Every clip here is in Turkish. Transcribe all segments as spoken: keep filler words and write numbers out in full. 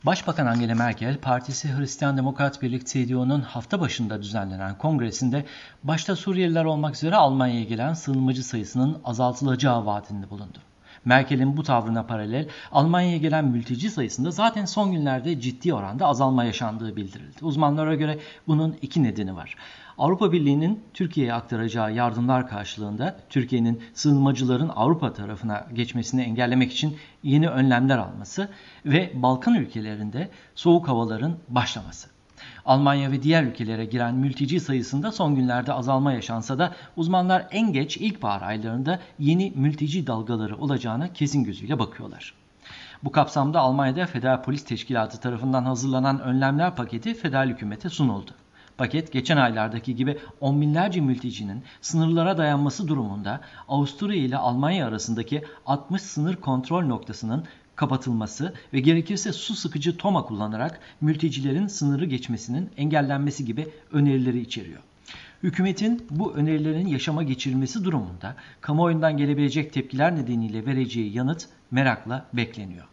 Başbakan Angela Merkel, partisi Hristiyan Demokrat Birlik C D U'nun hafta başında düzenlenen kongresinde başta Suriyeliler olmak üzere Almanya'ya gelen sığınmacı sayısının azaltılacağı vaadinde bulundu. Merkel'in bu tavrına paralel Almanya'ya gelen mülteci sayısında zaten son günlerde ciddi oranda azalma yaşandığı bildirildi. Uzmanlara göre bunun iki nedeni var. Avrupa Birliği'nin Türkiye'ye aktaracağı yardımlar karşılığında Türkiye'nin sığınmacıların Avrupa tarafına geçmesini engellemek için yeni önlemler alması ve Balkan ülkelerinde soğuk havaların başlaması. Almanya ve diğer ülkelere giren mülteci sayısında son günlerde azalma yaşansa da uzmanlar en geç ilkbahar aylarında yeni mülteci dalgaları olacağına kesin gözüyle bakıyorlar. Bu kapsamda Almanya'da Federal Polis Teşkilatı tarafından hazırlanan önlemler paketi federal hükümete sunuldu. Paket geçen aylardaki gibi on binlerce mültecinin sınırlara dayanması durumunda Avusturya ile Almanya arasındaki altmış sınır kontrol noktasının kapatılması ve gerekirse su sıkıcı toma kullanarak mültecilerin sınırı geçmesinin engellenmesi gibi önerileri içeriyor. Hükümetin bu önerilerin yaşama geçirilmesi durumunda kamuoyundan gelebilecek tepkiler nedeniyle vereceği yanıt merakla bekleniyor.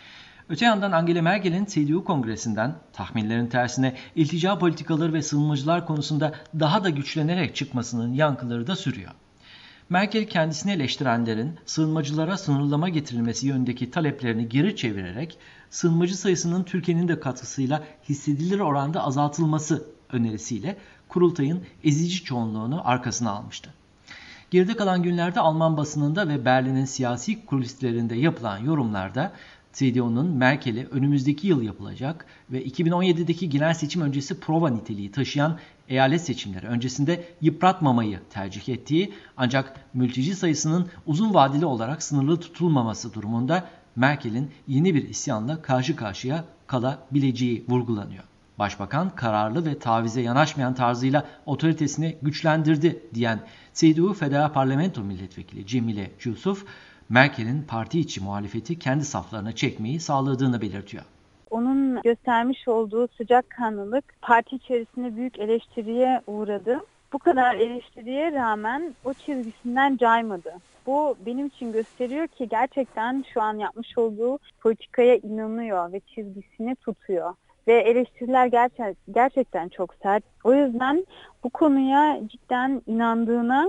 Öte yandan Angela Merkel'in C D U kongresinden tahminlerin tersine iltica politikaları ve sığınmacılar konusunda daha da güçlenerek çıkmasının yankıları da sürüyor. Merkel kendisini eleştirenlerin sığınmacılara sınırlama getirilmesi yönündeki taleplerini geri çevirerek sığınmacı sayısının Türkiye'nin de katkısıyla hissedilir oranda azaltılması önerisiyle kurultayın ezici çoğunluğunu arkasına almıştı. Geride kalan günlerde Alman basınında ve Berlin'in siyasi kulislerinde yapılan yorumlarda C D U'nun Merkel'i önümüzdeki yıl yapılacak ve iki bin on yedideki genel seçim öncesi prova niteliği taşıyan eyalet seçimleri öncesinde yıpratmamayı tercih ettiği ancak mülteci sayısının uzun vadeli olarak sınırlı tutulmaması durumunda Merkel'in yeni bir isyanla karşı karşıya kalabileceği vurgulanıyor. Başbakan kararlı ve tavize yanaşmayan tarzıyla otoritesini güçlendirdi diyen C D U Federal Parlamento Milletvekili Cemile Yusuf, Merkel'in parti içi muhalefeti kendi saflarına çekmeyi sağladığını belirtiyor. Onun göstermiş olduğu sıcakkanlılık parti içerisinde büyük eleştiriye uğradı. Bu kadar eleştiriye rağmen o çizgisinden caymadı. Bu benim için gösteriyor ki gerçekten şu an yapmış olduğu politikaya inanıyor ve çizgisini tutuyor. Ve eleştiriler gerçek, gerçekten çok sert. O yüzden bu konuya cidden inandığına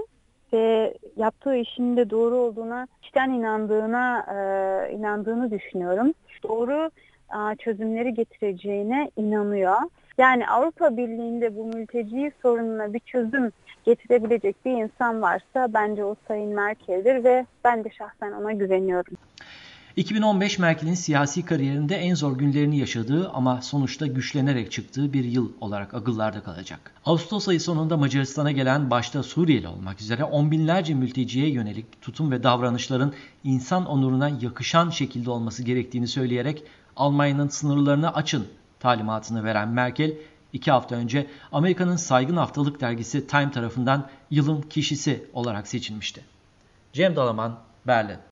ve yaptığı işin de doğru olduğuna, içten inandığına e, inandığını düşünüyorum. Doğru e, çözümleri getireceğine inanıyor. Yani Avrupa Birliği'nde bu mülteci sorununa bir çözüm getirebilecek bir insan varsa bence o Sayın Merkel'dir ve ben de şahsen ona güveniyorum. iki bin on beş Merkel'in siyasi kariyerinde en zor günlerini yaşadığı ama sonuçta güçlenerek çıktığı bir yıl olarak akıllarda kalacak. Ağustos ayı sonunda Macaristan'a gelen başta Suriyeli olmak üzere on binlerce mülteciye yönelik tutum ve davranışların insan onuruna yakışan şekilde olması gerektiğini söyleyerek Almanya'nın sınırlarını açın talimatını veren Merkel, iki hafta önce Amerika'nın saygın haftalık dergisi Time tarafından yılın kişisi olarak seçilmişti. Cem Dalaman, Berlin.